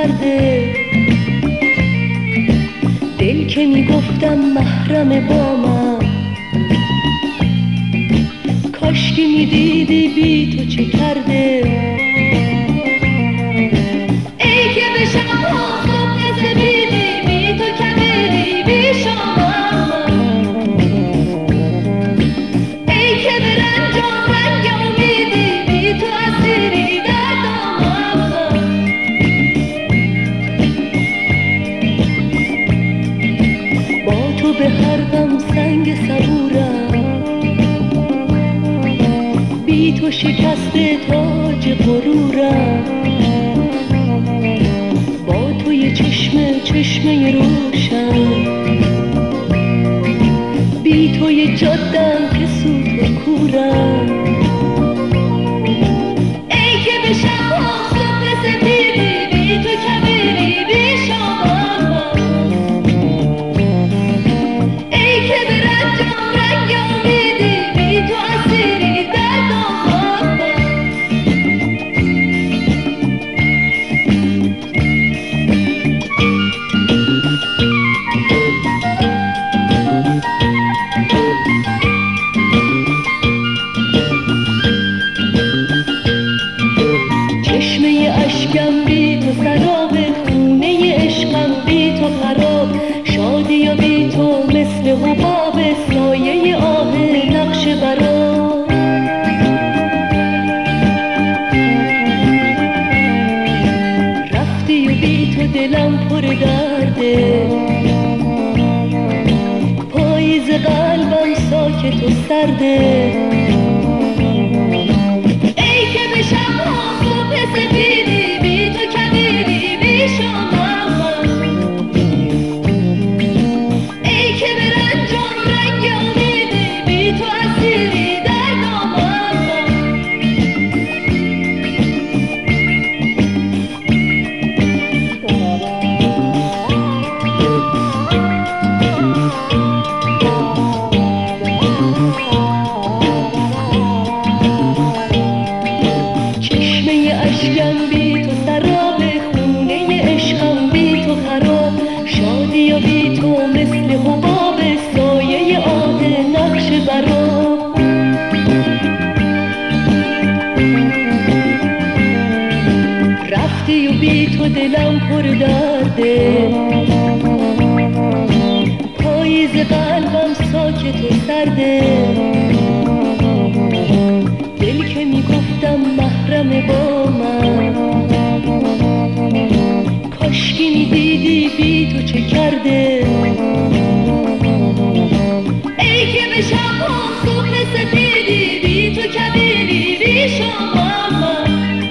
سرده، دل که میگفتم محرم با من، کاشکی میدیدی بی تو چه کرده. ای که به شب ها صبح سپیدی بی تو کبیری بی شما، ای که به رنجام رنگ امیدی بی تو اسیری در دامم. با تو به هر غم سنگ صبورم، بی تو شکست تاج غرورم. با تو یه چشمه روشن، بی تو یه جادم که سوت و کورم. ای که به شبها صبح سپیدی بی تو کبیری بی شما، ای که به رنجام رنگ امیدی بی تو اسیری در دامم. چشمه اشکم بی تو سراب، خونه عشقم بی تو خراب. شادی و بی تو مثل حباب، سایه آه نقش برا. رفتی و بی تو دلم پر درده، پاییز قلبم ساکت و سرده. ای که به شبها صبح سپیدی بی تو کبیری بی شما، ای که به رنجام رنگ امیدی بی تو اسیری در دامم. اشکم بی تو سراب، خونه عشقم بی تو خراب. شادی و بی تو مثل حباب، سایه آه نقش برا. رفتی و بی تو دلم پر درده، پاییز قلبم ساکت و سرده. دل که میگفتم محرم با من، کاشکی میدیدی بی تو چه کرده. ای که به شبها صبح سپیدی بی تو کبیری بی شما،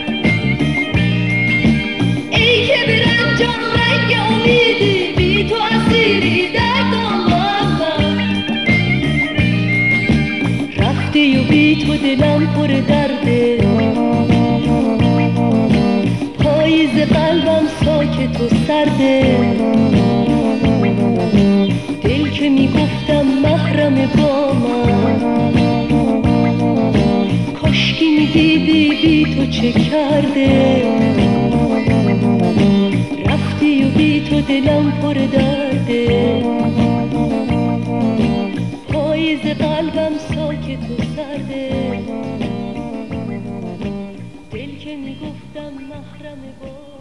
ای که به رنجام رنگ امیدی بی تو اسیری در دامم. رفتی و بی تو دلم پر درده، پاییز قلبم ساکت و سرده. دل که میگفتم محرم با من، کاشکی میدیدی بی تو چه کرده. رفتی و بی تو دلم پر درده، پاییز قلبم ساکت و سرده. دل که میگفتم محرم با